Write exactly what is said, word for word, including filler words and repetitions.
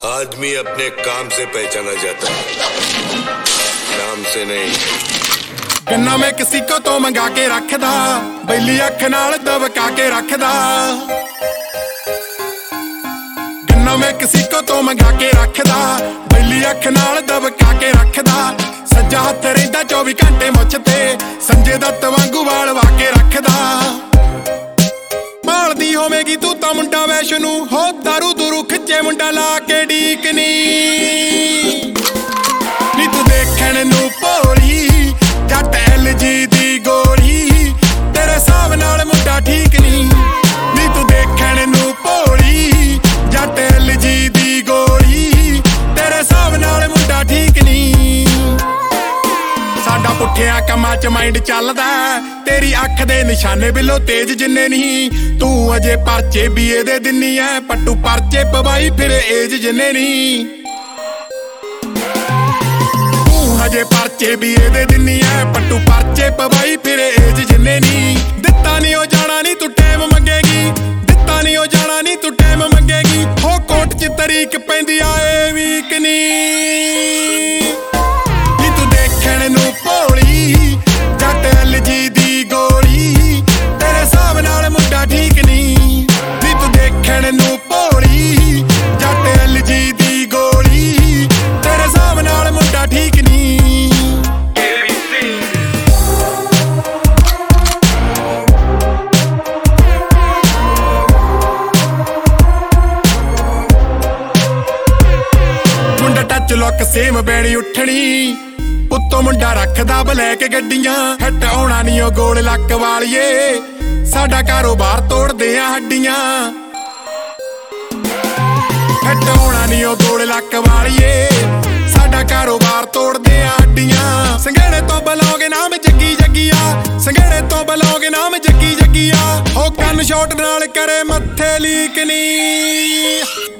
आदमी अपने काम से पहचाना जाता है, नाम से नहीं। गन्ना मैं किसी को तो मंगा के रखदा, बैली अख नाल दबका के रखदा। गन्ना मैं किसी को तो मंगा के रखदा, बैली अख नाल दबका के रखदा। सज्जा हत्थ रहिंदा चौबी घंटे मुछ ते, संजे दत्त वांगू वाल वा के रखदा। भालदी होवेगी तू तां मुंडा वैशनू, हो दारू दूरू खिच्चे मुंडा ला के ढीकनी। नी तू देखण नू भोली जट एल जी दी गोली, तेरे हिसाब नाल मुंडा ठीक नी। नी तू देखण नू भोली जट एल जी दी गोली, तेरे हिसाब नाल मुंडा ठीक नी। साडा पुठिया कमां च माइंड चलदा, तेरी अख दे निशाने बिलो तेज जिन्ने नहीं। तू अजे परचे बीए दे दिन्नी ऐ, पट्टू परचे पवाई फिर एज जिन्ने नहीं। तू अजे परचे बीए दे दिन्नी ऐ, पट्टू परचे पवाई फिर एज जिन्ने नहीं। दित्ता नहीं ओ जाना नहीं तू टाइम मंगेगी, दित्ता नहीं ओ जाना नहीं तू टाइम मंगेगी। हो कोर्ट च तरीक पैंदी आए वीक नी। भोली जट एल जी दी गोली, तेरे हिसाब नाल मुंडा ठीक नी। नी तू देखण नू भोली जट एल जी दी गोली, तेरे हिसाब नाल मुंडा ठीक नी। मुंडा टच लुक सेम बैणी उठणी, उत्तों मुंडा रखदा बलैक गड्डियां। हिट आउणा नी ओ गोल लक वालिए, साडा कारोबार तोड़दे आ हड्डियां। हिट आउणा नी ओ गोल लक वालिए, साडा कारोबार तोड़दे आ हड्डियां। संघेड़े तो बलौगे नाम जग्गी जग्गिया, संघेड़े तो बलौगे नाम जग्गी जग्गिया। हो कन शॉट नाल करे मत्थे लीक नी।